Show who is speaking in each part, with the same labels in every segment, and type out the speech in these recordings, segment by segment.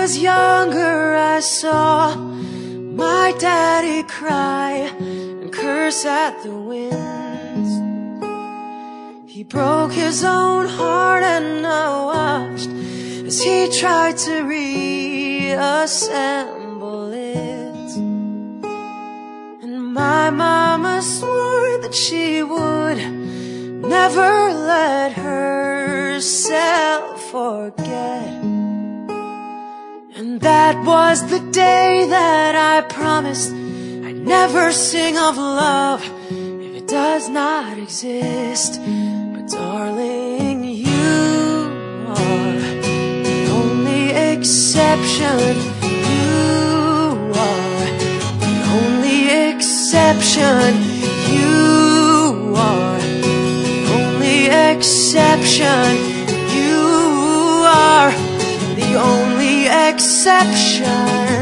Speaker 1: was younger, I saw my daddy cry and curse at the winds. He broke his own heart and I watched as he tried to reassemble it. And my mama swore that she would never let herself forget. And that was the day that I promised I'd never sing of love if it does not exist. But darling, you are the only exception. You are the only exception. You are the only exception. You are the only exception.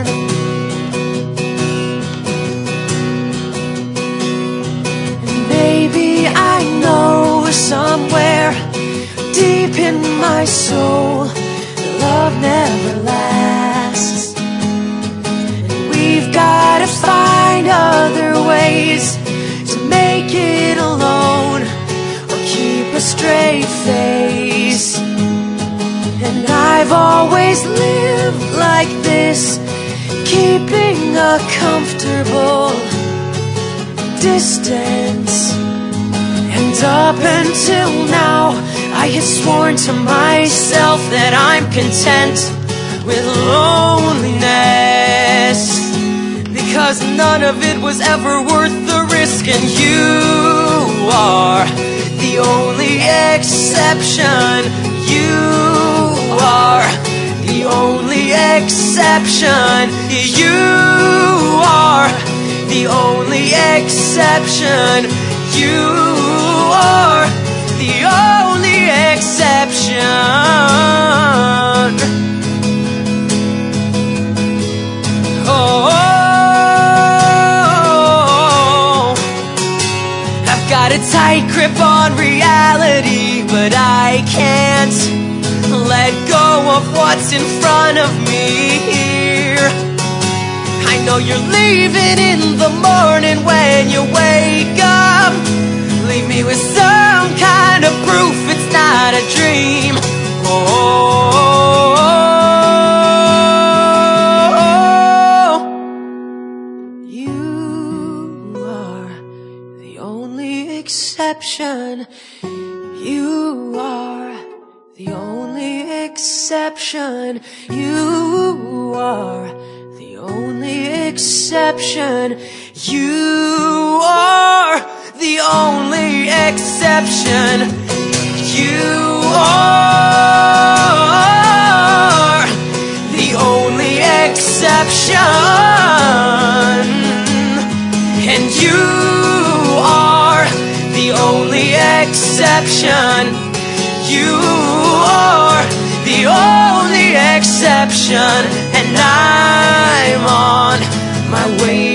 Speaker 1: And maybe I know somewhere deep in my soul that love never lasts. And we've got to find other ways to make it alone or keep a straight face. And I've always lived like this, keeping a comfortable distance. And up until now, I had sworn to myself that I'm content with loneliness, because none of it was ever worth the risk. And you are the only exception. You are the only exception. You are the only exception. You are the only exception. Oh, I've got a tight grip on reality, but I can't let go of what's in front of me here. I know you're leaving in the morning when you wake up. Leave me with some kind of proof it's not a dream. Oh, you are the only exception. You are the only exception. You are the only exception. You are the only exception. You are the only exception. And you are the only exception. You are the only exception. And I'm on my way